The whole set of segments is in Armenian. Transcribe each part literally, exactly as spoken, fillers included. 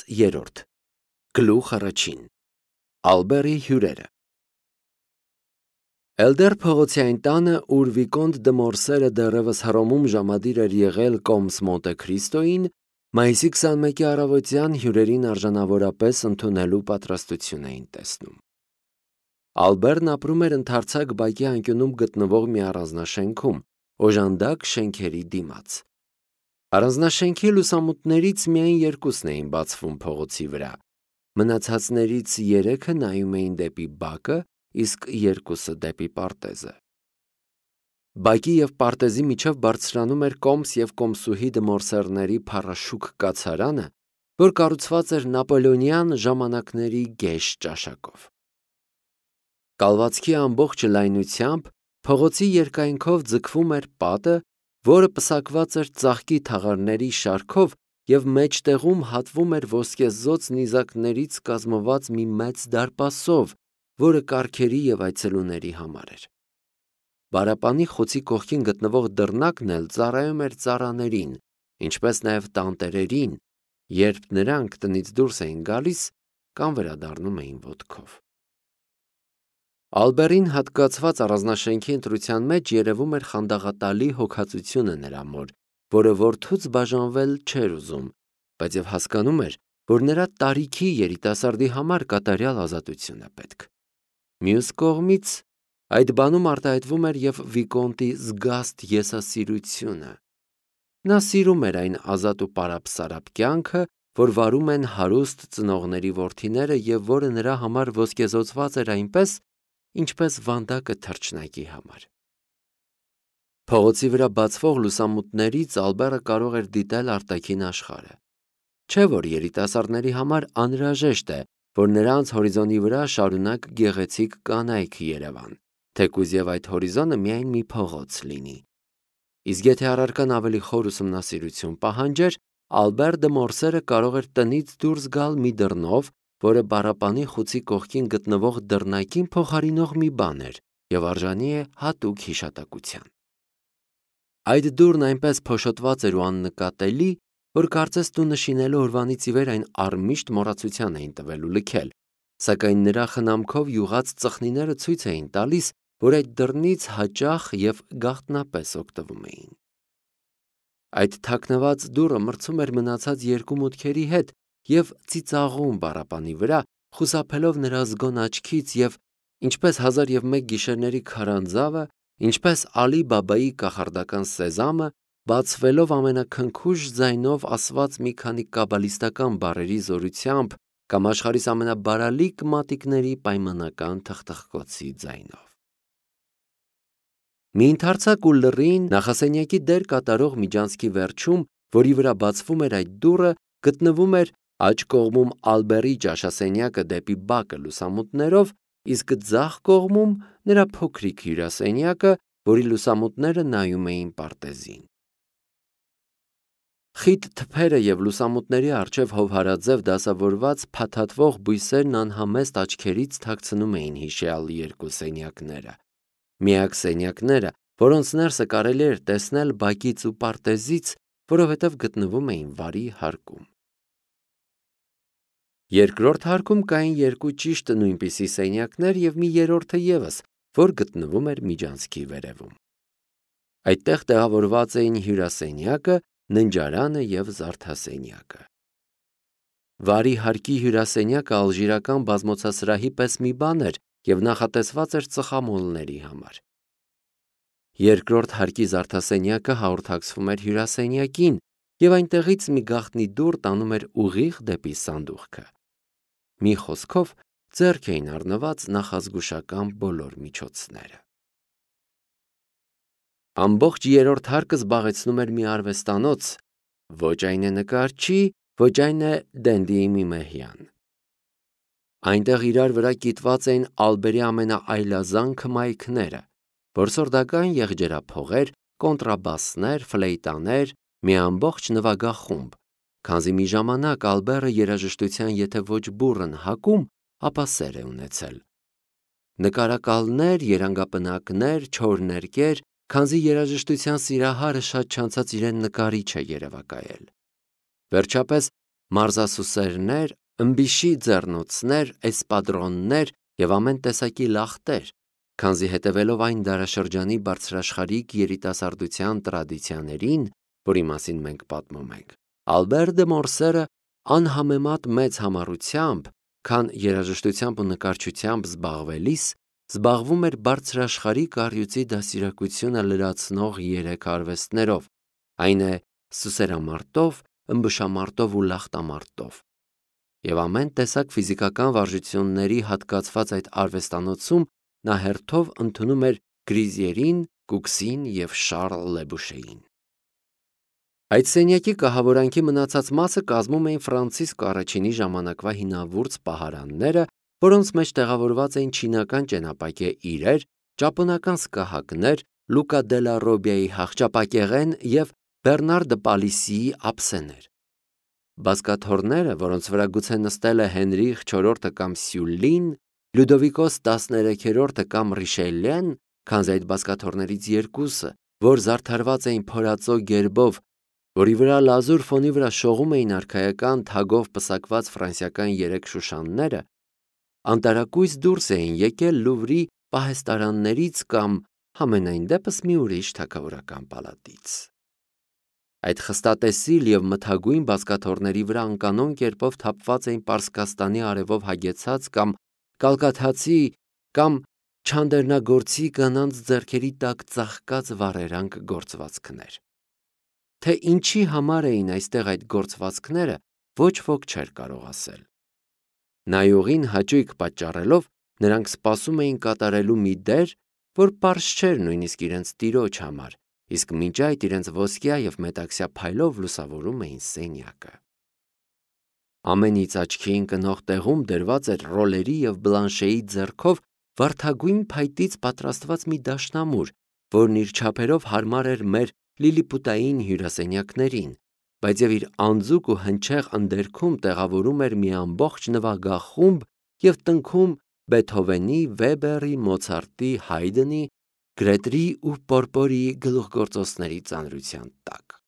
երրորդ Գլուխ առաջին Ալբերի հյուրերը Էլդեր փողոցային տանը, ուր Վիկոնտ դը Մորսերը դեռևս Հռոմում ժամադիր էր եղել կոմս Մոնտե Քրիստոյին, մայիսի քսանմեկի առավոտյան հյուրերին արժանավորապես ընդունելու պատրաստություն էին տեսնում։ Ալբերն ապրում էր ընդարձակ բակի անկյունում գտնվող մի առանձնաշենքում, օժանդակ շենքերի դիմաց։ Առանձնաշենքի լուսամուտներից միայն երկուսն էին բացվում փողոցի վրա, մնացածներից երեքը նայում էին դեպի բակը, իսկ երկուսը դեպի պարտեզը։ Բակի և պարտեզի միջև բարձրանում էր կոմս և կոմսուհի դը Մորսերների փառաշուք կացարանը, որ կառուցված էր նապոլեոնյան ժամանակների գեշ ճաշակով։ Կալվածքի ամբողջ լայնությամբ փողոցի երկայնքով ձգվում էր պատը, որը պսակված էր ծաղկի թաղարների շարքով և մեջտեղում հատվում էր ոսկեզօծ նիզակներից կազմված մի մեծ դարպասով, որը կառքերի և այցելուների համար էր։ Բարապանի խոցի կողքին գտնվող դռնակն էլ ծառայում էր ծառաներին, ինչպես նաև տանտերերին, երբ նրանք տնից դուրս էին գալիս կամ վերադառնում էին ոտքով։ Ալբերին հատկացված առանձնաշենքի ընտրության մեջ երևում էր խանդաղատալի հոգածությունը նրա մոր, որը որդուց բաժանվել չէր ուզում, բայց և հասկանում էր, որ նրա տարիքի երիտասարդի համար կատարյալ ազատություն է պետք։ Մյուս կողմից, այդ բանում արտահայտվում էր և Վիկոնտի զգաստ եսասիրությունը։ Նա սիրում էր այն ազատ ու պարապ-սարապ կյանքը, որ վարում են հարուստ ծնողների որդիները և որը նրա համար ոսկեզօծված էր այնպես, ինչպես վանդակը թռչնակի համար։ Փողոցի վրա բացվող լուսամուտներից Ալբերը կարող էր դիտել արտաքին աշխարհը։ Չէ՞ որ երիտասարդների համար անհրաժեշտ է, որ նրանց հորիզոնի վրա շարունակ գեղեցիկ կանայք երևան, թեկուզ և այդ հորիզոնը միայն մի փողոց լինի։ Իսկ եթե առարկան ավելի խոր ուսումնասիրություն պահանջեր, Ալբեր դը Մորսերը կարող էր տնից դուրս գալ մի դռնով, որը Բարապանի խուցի կողքին գտնվող դռնակին փոխարինող մի բան էր և արժանի է հատուկ հիշատակության։ Այդ դուռն այնպես փոշոտված էր ու աննկատելի, որ կարծես տունը շինելու օրվանից ի վեր այն առմիշտ մոռացության էին տվել ու լքել, սակայն նրա խնամքով յուղած ծխնիները ցույց էին տալիս, որ այդ դռնից հաճախ և գաղտնապես օգտվում էին։ Այդ թաքնված դուռը մրցում էր մնացած երկու մուտքերի հետ և ծիծաղում Բարապանի վրա, խուսափելով նրա զգոն աչքից և, ինչպես «Հազար և մեկ գիշերների» քարանձավը, ինչպես Ալի Բաբայի կախարդական սեզամը, բացվելով ամենաքնքուշ ձայնով ասված մի քանի կաբալիստական բառերի զորությամբ կամ աշխարհիս ամենաբարալիկ մատիկների պայմանական թխթխկոցի ձայնով։ Մի ընդարձակ ու լռին նախասենյակի դեր կատարող միջանցքի վերջում, որի վրա բացվում էր այդ դուռը, գտնվում էր աջ կողմում Ալբերի ճաշասենյակը դեպի բակը լուսամուտներով, իսկ ձախ կողմում նրա փոքրիկ հյուրասենյակը, որի լուսամուտները նայում էին պարտեզին։ Խիտ թփերը և լուսամուտների առջև հովհարաձև դասավորված փաթաթվող բույսերն անհամեստ աչքերից թաքցնում էին հիշյալ երկու սենյակները։ Միակ սենյակները, որոնց ներսը կարելի էր տեսնել բակից ու պարտեզից, որովհետև գտնվում էին վարի հարկում։ Երկրորդ հարկում կային երկու ճիշտ նույնպիսի սենյակներ և մի երրորդը ևս, որ գտնվում էր միջանցքի վերևում։ Այդտեղ տեղավորված էին հյուրասենյակը, ննջարանը և զարդասենյակը։ Վարի հարկի հյուրասենյակը ալժիրական բազմոցասրահի պես մի բան էր և նախատեսված էր ծխամոլների համար։ Երկրորդ հարկի զարդասենյակը հաղորդակցվում էր հյուրասենյակին և այնտեղից մի գաղտնի դուռ տանում էր ուղիղ դեպի սանդուղքը։ Մի խոսքով, ձեռք էին առնված նախազգուշական բոլոր միջոցները։ Ամբողջ երրորդ հարկը զբաղեցնում էր մի արվեստանոց, ոչ այն է նկարչի, ոչ այն է Դենդիի մի մեհյան։ Այնտեղ իրար վրա կիտված էին Ալբերի ամենաայլազանք մայքները, որսորդական եղջերափողեր, կոնտրաբասներ, ֆլեյտաներ, մի ամբողջ նվագախումբ, քանզի մի ժամանակ Ալբերը երաժշտության եթե ոչ բուռն հակում, ապա սեր է ունեցել։ Նկարակալներ, երանգապնակներ, չոր ներկեր, քանզի երաժշտության սիրահարը շատ չանցած իրեն նկարիչ է երևակայել։ Վերջապես մարզասուսերներ, ըմբիշի ձեռնոցներ, էսպադրոններ և ամեն տեսակի լախտեր, քանզի հետևելով այն դարաշրջանի բարձրաշխարհիկ երիտասարդության տրադիցիաներին, որի մասին մենք պատմում ենք, Ալբեր դը Մորսերը անհամեմատ մեծ համառությամբ, քան երաժշտությամբ ու նկարչությամբ զբաղվելիս, զբաղվում էր բարձրաշխարհիկ առյուծի դաստիարակությունը լրացնող երեք արվեստներով, այն է սուսերամարտով, ըմբշամարտով ու լախտամարտով։ Եվ ամեն տեսակ ֆիզիկական վարժությունների հատկացված այդ արվեստանոցում նա հերթով ընդունում էր Գրիզիերին, Կուքսին և Շարլ Լեբուշեին։ Այդ սենյակի կահավորանքի մնացած մասը կազմում էին Ֆրանցիսկ առաջինի ժամանակվա հինավուրց պահարանները, որոնց մեջ տեղավորված էին չինական ճենապակե իրեր, ճապոնական սկահակներ, Լուկա դելա Ռոբիայի հախճապակեղեն և Բեռնար դը Պալիսիի ափսեներ։ Բազկաթոռները, որոնց վրա գուցե նստել է Հենրիխ չորրորդը կամ Սյուլլին, Լյուդովիկոս տասներեքերորդը կամ Ռիշելեն, քանզի այդ բազկաթոռներից երկուսը, որ զարդարված էին փորածո գերբով, որի վրա լազուր ֆոնի վրա շողում էին արքայական թագով պսակված ֆրանսիական երեք շուշանները, անտարակույս դուրս էին եկել Լուվրի պահեստարաններից կամ համենայն դեպս մի ուրիշ թագավորական պալատից։ Այդ խստատեսիլ և մթագույն բազկաթոռների վրա անկանոն կերպով թափված էին Պարսկաստանի արևով հագեցած կամ կալկաթացի կամ չանդերնագործի կանանց ձեռքերի տակ ծաղկած վառերանք գործվածքներ։ Թե ինչի համար էին այստեղ այդ գործվածքները, ոչ ոք չէր կարող ասել։ Նայողին հաճույք պատճառելով, նրանք սպասում էին կատարելու մի դեր, որ պարզ չէր նույնիսկ իրենց տիրոջ համար, իսկ մինչ այդ իրենց ոսկյա և մետաքսյա փայլով լուսավորում էին սենյակը։ Ամենից աչքի ընկնող տեղում դրված էր Ռոլերի և Բլանշեի ձեռքով վարդագույն փայտից պատրաստված մի դաշնամուր, որն իր չափերով հարմար էր մեր լիլիպուտային հյուրասենյակներին, բայց և իր անձուկ ու հնչեղ ընդերքում տեղավորում էր մի ամբողջ նվագախումբ և տնքում Բեթհովենի, Վեբերի, Մոցարտի, Հայդնի, Գրետրի ու Պորպորիի գլուխգործոցների ծանրության տակ։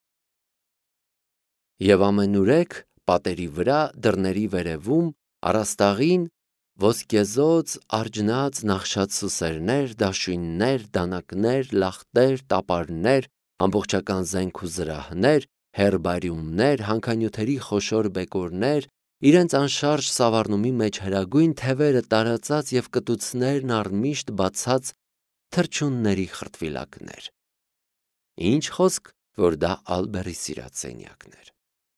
Եվ ամենուրեք պատերի վրա, դռների վերևում, առաստաղին ոսկեզօծ, արջնած, նախշած սուսերներ, դաշույններ, դանակներ, լախտեր, տապարներ, ամբողջական զենք ու զրահներ, հերբարիումներ, հանքանյութերի խոշոր բեկորներ, իրենց անշարժ սավառնումի մեջ հրագույն թևերը տարածած և կտուցներն առմիշտ բացած թռչունների խրտվիլակներ։ Ինչ խոսք, որ դա Ալբերի սիրած սենյակն էր։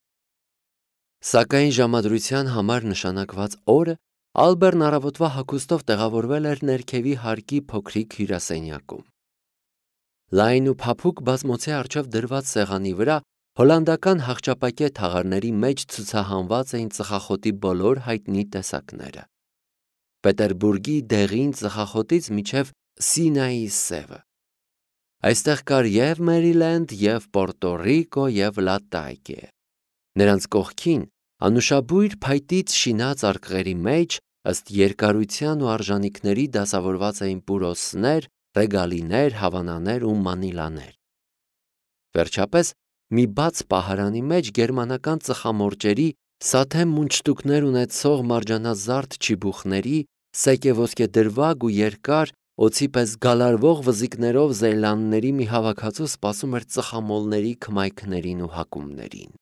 Սակայն ժամադրության համար նշանակված օրը Ալբերն առավոտվա հագուստով տեղավորվել էր ներքևի հարկի փոքրիկ հյուրասենյակում։ Լայն ու փափուկ բազմոցի առջև դրված սեղանի վրա հոլանդական հախճապակե թաղարների մեջ ցուցահանված էին ծխախոտի բոլոր հայտնի տեսակները։ Պետերբուրգի դեղին ծխախոտից մինչև Սինայի սևը։ Այստեղ կար և Մերիլենդ, և Պորտորիկո, և Լատակե։ Նրանց կողքին անուշաբույր փայտից շինած արկղերի մեջ ըստ երկարության ու արժանիքների դասավորված էին պուրոսներ, ռեգալիներ, հավանաներ ու մանիլաներ։ Վերջապես մի բաց պահարանի մեջ գերմանական ծխամորճերի, սաթե մունդշտուկներ ունեցող մարջանազարդ չիբուխների, սեկե-ոսկե դրվագ ու երկար, օձի պես գալարվող վզիկներով զեյլանների մի հավաքածու սպասում էր ծխամոլների քմայքներին ու հակումներին։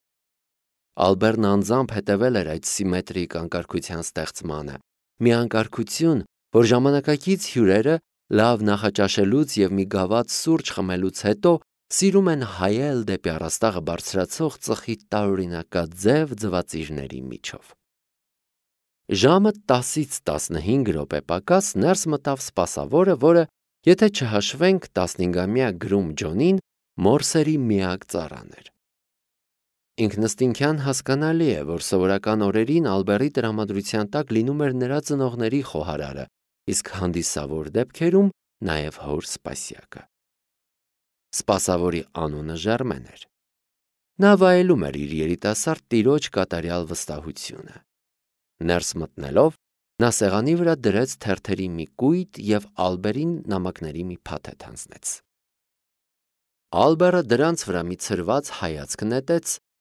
Ալբերն անձամբ հետևել էր այդ սիմետրիկ անկարգության ստեղծմանը, մի անկարգություն, որ ժամանակակից հյուրերը լավ նախաճաշելուց և մի գավաթ սուրճ խմելուց հետո սիրում են հայել դեպի առաստաղը բարձրացող ծխի տարօրինակաձև ձվածիրների միջով։ Ժամը տասից տասնհինգ րոպե պակաս ներս մտավ սպասավորը, որը, եթե չհաշվենք տասնհինգամյա գրում Ջոնին, Մորսերի միակ ծառան էր։ Ինքնըստինքյան հասկանալի է, որ սովորական օրերին Ալբերի տրամադրության տակ լինում էր նրա ծնողների խոհարարը, իսկ հանդիսավոր դեպքերում նաև հոր սպասյակը։ Սպասավորի անունը Ժարմեն էր։ Նա վայելում էր իր երիտասարդ տիրոջ կատարյալ վստահությունը։ Ներս մտնելով, նա սեղանի վրա դրեց թերթերի մի կույտ և Ալբերին նամակների մի փաթեթ հանձնեց։ Ալբերը դրանց վրա մի ցրված հայացք նետեց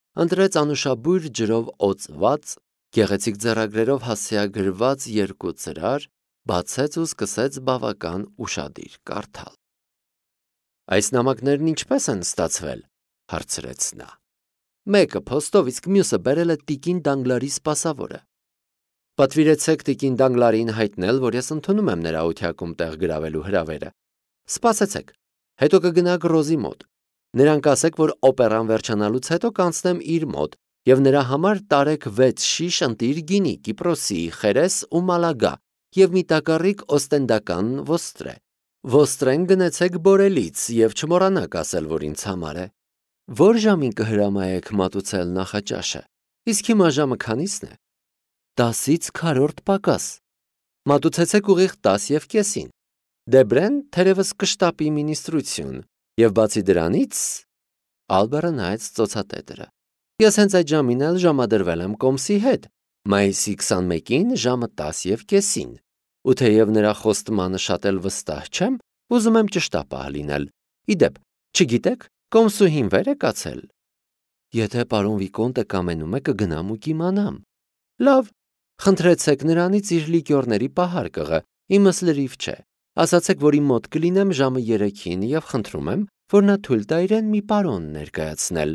ընտրեց անուշաբույր ջրով օծված, գեղեցիկ ձեռագրերով հասցեագրված երկու ծրար, բացեց ու սկսեց բավական ուշադիր կարդալ։ Այս նամակներն ինչպես են ստացվել, հարցրեց նա։ Մեկը փոստով, իսկ մյուսը բերել է տիկին Դանգլարի սպասավորը։ Պատվիրեցեք տիկին Դանգլարին հայտնել, որ ես ընդունում եմ նրա օթյակում տեղ գրավելու հրավերը։ Սպասեցեք, հետո կգնաք Ռոզի մոտ։ Նրան կասեք, որ օպերան վերջանալուց հետո կանցնեմ իր մոտ եւ նրա համար տարեք վեց շիշ ընտիր գինի, Կիպրոսի, խերես ու մալագա եւ մի տակառիկ օստենդական ոստրե։ Ոստրեն գնեցեք Բորելից եւ չմոռանաք ասել, որ ինձ համար է։ Որ ժամին կհրամայեք մատուցել նախաճաշը։ Իսկ հիմա ժամը քանիսն է։ Տասից քառորդ պակաս։ Մատուցեցեք ուղիղ տաս եւ կեսին։ Դեբրեն թերևս կշտապի մինիստրություն եւ բացի դրանից Ալբերը նայեց ծոցատետերը։ Ես հենց այդ ժամին էլ ժամադրվել եմ կոմսի հետ, մայիսի քսանմեկին ժամը տաս եւ կեսին։ Ու թեև նրա խոստմանը շատ էլ վստահ չեմ, ուզում եմ ճշտապահ լինել։ Իդեպ, չգիտեք, կոմսուհին վեր է կացել։ Եթե պարոն Վիկոնտը կամենում է կգնամ ու կիմանամ։ Լավ, խնդրեցեք նրանից իր լիկյորների պահարկղը, իմս լրիվ չէ։ Ասացեք, որ իմ մոտ կլինեմ ժամը երեքին եւ խնդրում եմ, որ նա թույլ տա իրեն մի պարոն ներկայացնել։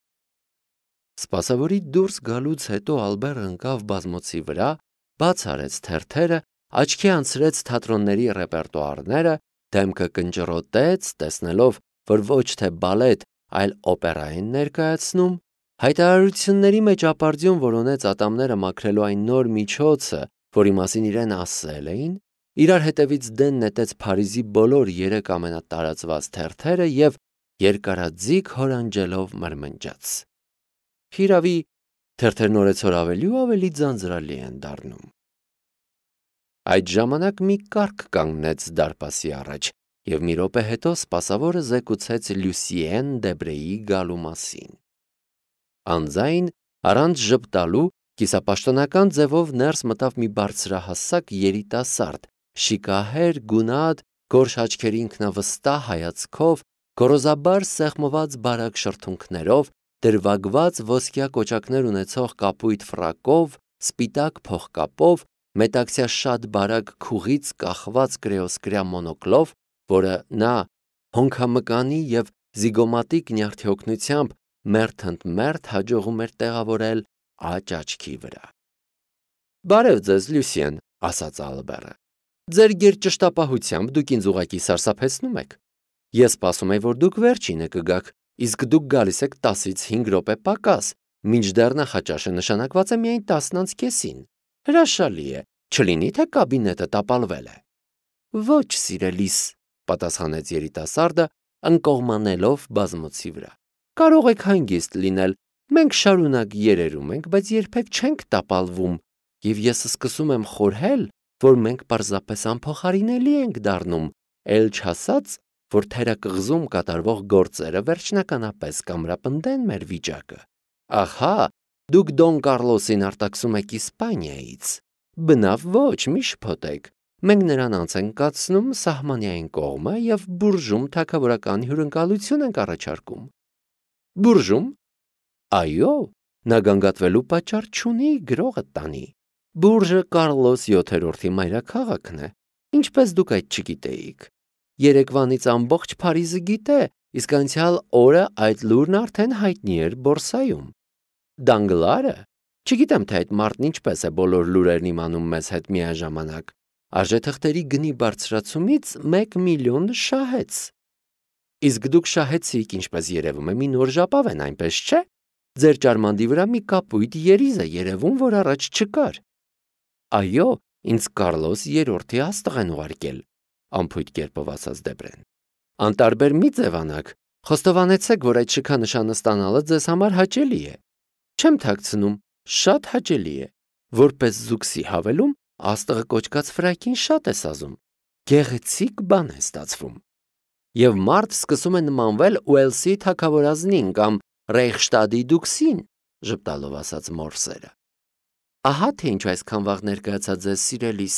Սպասավորի դուրս գալուց հետո Ալբերը ընկավ բազմոցի վրա, բաց արեց թերթերը, աչքի անցրեց թատրոնների ռեպերտուարները, դեմքը կնճռոտեց, տեսնելով, որ ոչ թե բալետ, այլ օպերա են ներկայացնում, հայտարարությունների մեջ ապարդյուն որոնեց ատամները մաքրելու այն նոր միջոցը, որի մասին իրեն ասել էին, իրար հետևից դեն նետեց Փարիզի բոլոր երեք ամենատարածված թերթերը եւ երկարաձիգ հորանջելով մրմնջաց։ Հիրավի, թերթերն օրեցօր ավելի ու ավելի ձանձրալի են դառնում։ Այդ ժամանակ մի կառք կանգնեց դարպասի առաջ եւ մի րոպե հետո սպասավորը զեկուցեց Լյուսիեն Դեբրեի գալու մասին։ Անձայն առանց ժպտալու կիսապաշտոնական ձևով ներս մտավ մի բարձրահասակ երիտասարդ, շիկահեր, գունատ, գորշ աչքերի ինքնավստահ հայացքով, գոռոզաբար սեղմված բարակ շրթունքներով, դրվագված ոսկյա կոճակներ ունեցող կապույտ ֆրակով, սպիտակ փողկապով, մետաքսյա շատ բարակ քուղից կախված կրեոսկրյա մոնոկլով, որը նա հոնքամկանի եւ զիգոմատիկ նյարդի մերթ ընդ մերթ հաջողում էր տեղավորել աջ աչքի վրա։ Բարև ձեզ, Լյուսիեն, ասաց Ալբերը։ Ձեր գերճշտապահությամբ դուք ինձ ուղղակի սարսափեցնում եք։ Ես սպասում եի, որ դուք վերջինը կգաք, իսկ դուք գալիս եք տասից հինգ րոպե պակաս, մինչդեռ նախաճաշը նշանակված է միայն տասն անց կեսին։ Հրաշալի է, չլինի թե կաբինետը տապալվել է։ Ոչ, սիրելիս, պատասխանեց երիտասարդը, ընկողմանելով բազմոցի վրա։ Կարող եք հանգիստ լինել, մենք շարունակ երերում ենք, բայց երբեք չենք տապալվում, եւ ես սկսում եմ խորհել, որ մենք պարզապես անփոխարինելի ենք դառնում, ել չասած, որ թերակղզում կատարվող գործերը վերջնականապես կամրապնդեն մեր վիճակը։ Ահա, դուք Դոն Կարլոսին արտաքսում եք Իսպանիայից։ Բնավ ոչ, մի շփոթեք։ Մենք նրան անց ենք կացնում սահմանային կողմը եւ բուրժում թագավորական հյուրընկալություն ենք առաջարկում։ Բուրժում։ Այո, նա գանգատվելու պատճառ չունի, գրողը տանի։ Բուրժը Կարլոս յոթերորդի մայրաքաղաքն է, ինչպես դուք այդ չգիտեիք։ Երեկվանից ամբողջ Փարիզը գիտե, իսկ անցյալ օրը այդ լուրն արդեն հայտնի էր բորսայում։ Դանգլարը, չգիտեմ թե այդ մարդն ինչպես է բոլոր լուրերն իմանում մեզ հետ միաժամանակ, արժեթղթերի գնի բարձրացումից մեկ միլիոն շահեց։ Իսկ դուք շահեցիք, ինչպես երևում է, մի նոր ժապավեն, այնպես չէ։ Ձեր ճարմանդի վրա մի կապույտ երիզ է երևում, որ առաջ չկար։ Այո, ինձ Կարլոս երրորդի աստղ են ուղարկել, անփույթ կերպով ասաց Դեբրեն։ Անտարբեր մի ձևանաք, խոստովանեցեք, որ այդ շքանշանը ստանալը ձեզ համար հաճելի է։ Չեմ թաքցնում, շատ հաճելի է։ Որպես զուգսի հավելում, աստղը կոճկած ֆրակին շատ է սազում։ Գեղեցիկ բան է ստացվում։ Եվ մարդ սկսում է նմանվել Ուելսի թագավորազնին կամ Ռեյխշտադի դուքսին, ժպտալով ասաց Մորսերը։ Ահա թե ինչու այսքան վաղ ներկայացա ձեզ, սիրելիս։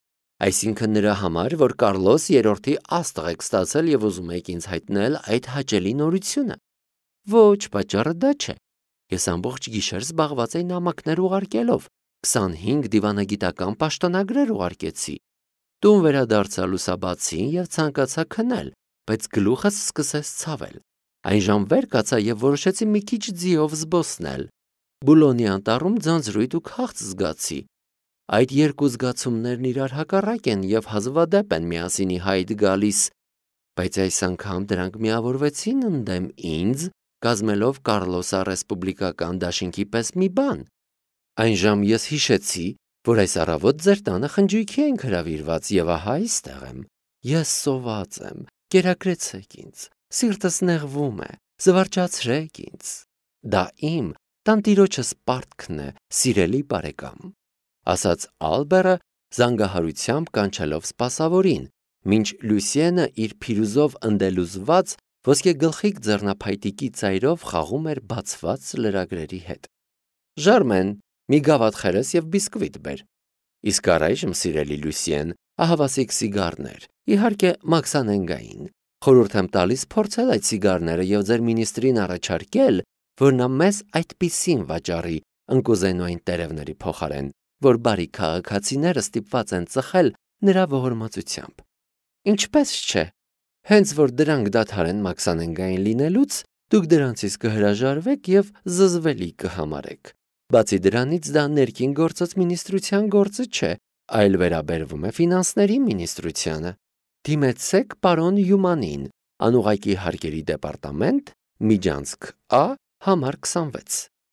Այսինքն նրա համար, որ Կարլոս երրորդի աստղ եք ստացել եւ ուզում եք ինձ հայտնել այդ հաճելի նորությունը։ Ոչ, պատճառը դա չէ։ Ես ամբողջ գիշեր զբաղված էի նամակներ ուղարկելով, քսանհինգ դիվանագիտական պաշտոնագրեր ուղարկեցի։ Տուն վերադարձա լուսաբացին եւ ցանկացա քնել, բայց գլուխս սկսեց ցավել։ Այն ժամ վեր կացա եւ որոշեցի մի քիչ ձիով զբոսնել։ Բուլոնի անտառում ձանձրույթ ու քաղց զգացի։ Այդ երկու զգացումներն իրար հակառակ են եւ հազվադեպ են միասին հայտ գալիս, բայց այս անգամ դրանք միավորվեցին ընդդեմ ինձ, կազմելով Կարլոսա ռեսպուբլիկական դաշինքի պես մի բան։ Այն ժամ ես հիշեցի, որ այս առավոտ ձեր տանը խնջույքի ենք հրավիրված եւ ահա այստեղ եմ։ Ես սոված եմ, կերակրեցեք ինձ, սիրտս նեղվում է, զվարճացրեք ինձ։ Դա իմ տանտիրոջս պարտքն է, սիրելի բարեկամ, ասաց Ալբերը զանգահարությամբ կանչելով սպասավորին, մինչ Լուսիենը իր փիրուզով ընդելուզված ոսկե գլխիկ ձեռնափայտիկի ծայրով խաղում էր բացված լրագրերի հետ։ Ժարմեն, մի գավաթ խերես եւ բիսկվիտ բեր։ Իսկ առայժմ, սիրելի Լուսիեն, ահավասիկ սիգարներ, իհարկե մաքսանենգային։ Խորհուրդ եմ տալիս փորձել այդ սիգարները եւ ձեր մինիստրին առաջարկել, որ նա մեզ այդպիսին վաճառի ընկուզենոային տերևների փոխարեն, որ բարի քաղաքացիները ստիպված են ծխել նրա ողորմածությամբ։ Ինչպես չէ։ Հենց որ դրանք դադարեն մաքսանենգային լինելուց, դուք դրանցից կհրաժարվեք եւ զզվելի կհամարեք։ Բացի դրանից դա ներքին գործած մինիստրության գործը չէ, այլ վերաբերվում է ֆինանսների մինիստրությանը։ Դիմեցեք պարոն Յումանին, անուղակի հարկերի դեպարտամենտ, Միջանցք Ա, համար քսանվեց։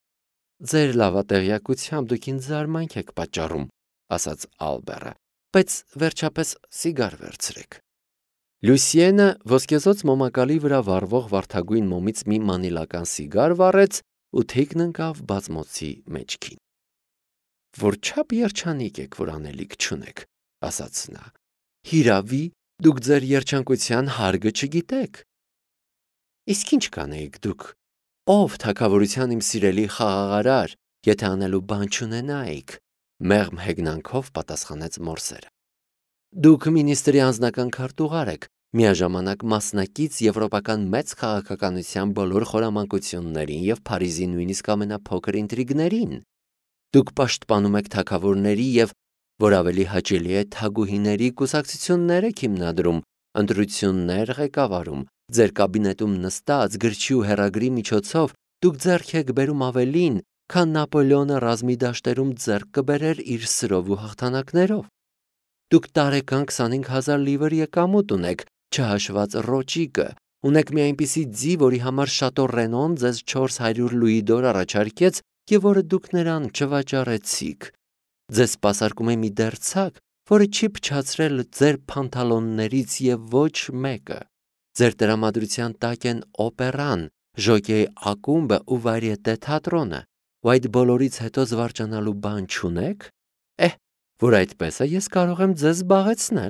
Ձեր լավատեղյակությամբ դուք ինձ զարմանք եք պատճառում, ասաց Ալբերը, բայց վերջապես սիգար վերցրեք։ Լուսիենը ոսկեզոծ մոմակալի վրա վառվող վարդագույն մոմից մի մանիլական սիգար վառեց ու թիկն ընկավ բացմոցի մեջքին։ Որչափ երջանիկ եք, որ անելիք չունեք, ասաց նա։ Հիրավի, դուք ձեր երջանկության հարգը չգիտեք։ Իսկ ինչ կանեիք դուք, ով թագավորության իմ սիրելի խաղաղարար, եթե անելու բան չունենայիք, մեղմ հեգնանքով պատասխանեց մորսերը։ Դուք մինիստրի անձնական քարտուղար եք, միաժամանակ մասնակից եվրոպական մեծ քաղաքականության բոլոր խորամանկություններին եւ Փարիզի նույնիսկ ամենափոքր ինտրիգներին։ Դուք պաշտպանում եք թագավորների եւ, որ ավելի հաճելի է, թագուհիների կուսակցություններ եք հիմնադրում, ընտրություններ ղեկավարում, ձեր կաբինետում նստած գրչի ու հեռագրի միջոցով դուք ձեռք եք բերում ավելին, քան Նապոլեոնը ռազմի դաշտերում ձեռք կբերեր իր սրով ու հաղթանակներով։ Դուք տարեկան քսանհինգ հազար լիվր եկամուտ ունեք, չհաշված ռոճիկը, ունեք մի այնպիսի ձի, որի համար Շատո Ռենոն ձեզ չորս հարյուր լուի դոր առաջարկեց եւ որը դուք նրան չվաճառեցիք։ Ձեզ սպասարկում է մի դերձակ, որը չի փչացրել ձեր փանթալոններից եւ ոչ մեկը։ Ձեր տրամադրության տակ են օպերան, ժոկեի ակումբը ու վարիետե թատրոնը, ու այդ բոլորից հետո զվարճանալու բան չունեք։ Էհ, որ այդպես է, ես կարող եմ ձեզ զբաղեցնել։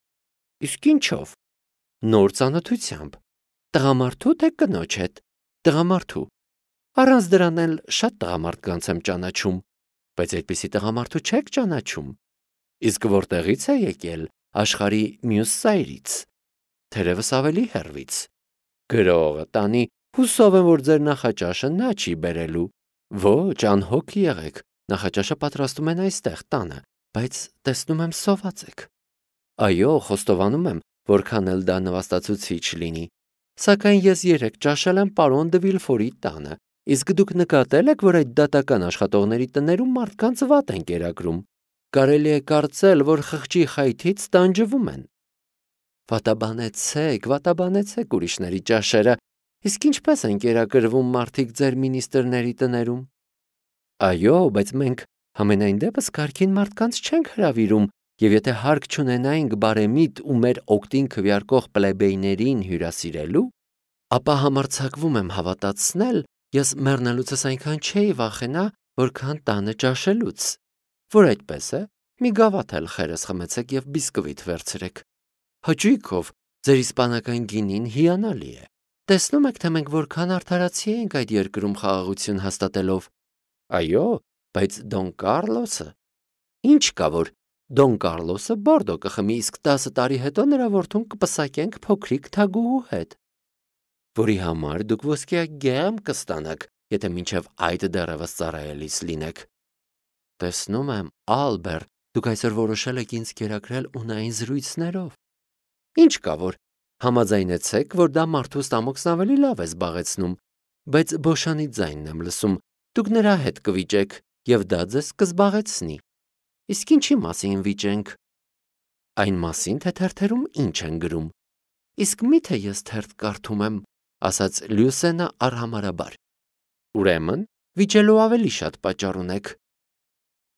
Իսկ ինչով։ Նոր ծանոթությամբ։ Տղամարդու թե կնոջ հետ։ Տղամարդու։ Առանց դրան էլ շատ տղամարդկանց եմ ճանաչում, բայց այդպիսի տղամարդու չեք ճանաչում։ Իսկ որտեղից է եկել, աշխարհի մյուս ծայրից։ Թերևս ավելի հեռվից։ Գրողը տանի, հուսով եմ, որ ձեր նախաճաշը նա չի բերելու։ Ոչ, անհոգ եղեք, նախաճաշը պատրաստում են այստեղ տանը, բայց տեսնում եմ սոված եք։ Այո, խոստովանում եմ, որքան էլ դա նվաստացուցիչ լինի։ Սակայն ես երեք ճաշել եմ պարոն դը Վիլֆորի տանը, իսկ դուք նկատել եք, որ այդ դատական աշխատողների տներում մարդկանց վատ են կերակրում։ Կարելի է կարծել, որ խղճի խայթից տանջվում են։ Վատաբանեցեք, վատաբանեցեք ուրիշների ճաշերը, իսկ ինչպես են կերակրվում մարդիկ ձեր մինիստրների տներում։ Այո, բայց մենք համենայն դեպս կարգին մարդկանց չենք հրավիրում, եւ եթե հարկ չունենայինք բարեմիտ ու մեր օգտին քվեարկող պլեբեյներին հյուրասիրելու, ապա համարձակվում եմ հավատացնել, ես մեռնելուցս այնքան չէի վախենա, որքան տանը ճաշելուց։ Որ այդպես է, մի գավաթ էլ խերես խմեցեք եւ բիսկվիտ վերցրեք։ Հաճույքով, ձեր իսպանական գինին հիանալի է։ Տեսնում եք, թե մենք որքան արդարացի ենք այդ երկրում խաղաղություն հաստատելով։ Այո, բայց Դոն Կարլոսը։ Ինչ կա որ Դոն Կարլոսը Բորդո կխմի, իսկ տասը տարի հետո նրա որդուն կպսակենք փոքրիկ թագուհու հետ, որի համար դուք ոսկեագեմ կստանաք, եթե մինչև այդ դեռևս ծառայելիս լինեք։ Տեսնում եմ, Ալբեր, դուք այսօր որոշել եք ինձ կերակրել ունային զրույցներով։ Ինչ կա որ, համաձայնեցեք, որ դա մարդու ստամոքսն ավելի լավ է զբաղեցնում, բայց Բոշանի ձայնն եմ լսում, դուք նրա հետ կվիճեք, եւ դա ձեզ կզբաղեցնի։ Իսկ ինչի մասին վիճենք։ Այն մասին, թե թերթերում ինչ են գրում։ Իսկ միթե ես թերթ կարդում եմ, ասաց Լյուսենը արհամարհաբար։ Ուրեմն, վիճելու ավելի շատ պատճառ ունեք,